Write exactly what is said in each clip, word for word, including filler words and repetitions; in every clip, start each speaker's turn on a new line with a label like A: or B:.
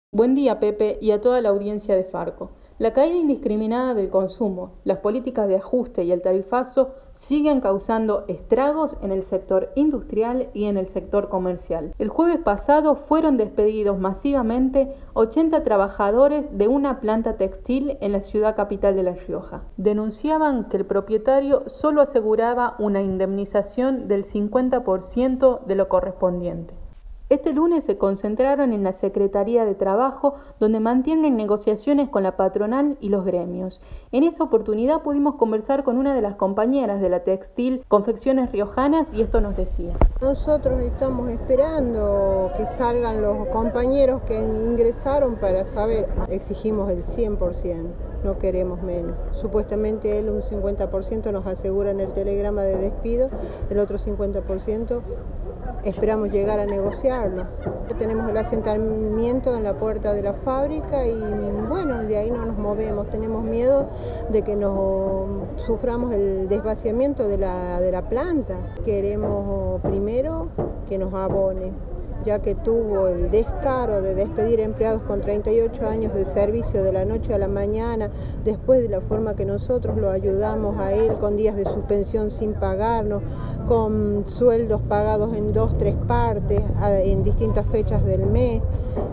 A: Buen día, Pepe, y a toda la audiencia de Farco. La caída indiscriminada del consumo, las políticas de ajuste y el tarifazo siguen causando estragos en el sector industrial y en el sector comercial. El jueves pasado fueron despedidos masivamente ochenta trabajadores de una planta textil en la ciudad capital de La Rioja. Denunciaban que el propietario solo aseguraba una indemnización del cincuenta por ciento de lo correspondiente. Este lunes se concentraron en la Secretaría de Trabajo, donde mantienen negociaciones con la patronal y los gremios. En esa oportunidad pudimos conversar con una de las compañeras de la textil Confecciones Riojanas y esto nos decía.
B: Nosotros estamos esperando que salgan los compañeros que ingresaron para saber, exigimos el cien por ciento, no queremos menos. Supuestamente él un cincuenta por ciento nos asegura en el telegrama de despido, el otro cincuenta por ciento esperamos llegar a negociarlo. Tenemos el asentamiento en la puerta de la fábrica y bueno, de ahí no nos movemos. Tenemos miedo de que nos suframos el desvaciamiento de la, de la planta. Queremos primero que nos abone, ya que tuvo el descaro de despedir empleados con treinta y ocho años de servicio de la noche a la mañana, después de la forma que nosotros lo ayudamos a él, con días de suspensión sin pagarnos, con sueldos pagados en dos, tres partes, en distintas fechas del mes.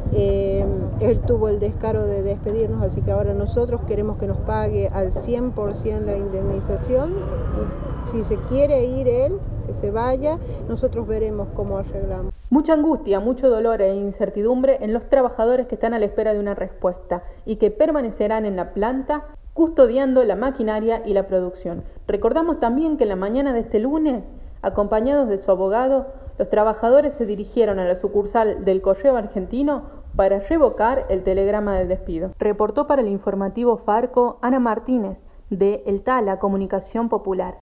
B: Eh, él tuvo el descaro de despedirnos, así que ahora nosotros queremos que nos pague al cien por ciento la indemnización y si se quiere ir él, que se vaya, nosotros veremos cómo arreglamos.
A: Mucha angustia, mucho dolor e incertidumbre en los trabajadores que están a la espera de una respuesta y que permanecerán en la planta custodiando la maquinaria y la producción. Recordamos también que en la mañana de este lunes, acompañados de su abogado, los trabajadores se dirigieron a la sucursal del Correo Argentino para revocar el telegrama de despido. Reportó para el informativo Farco Ana Martínez de El Tala Comunicación Popular.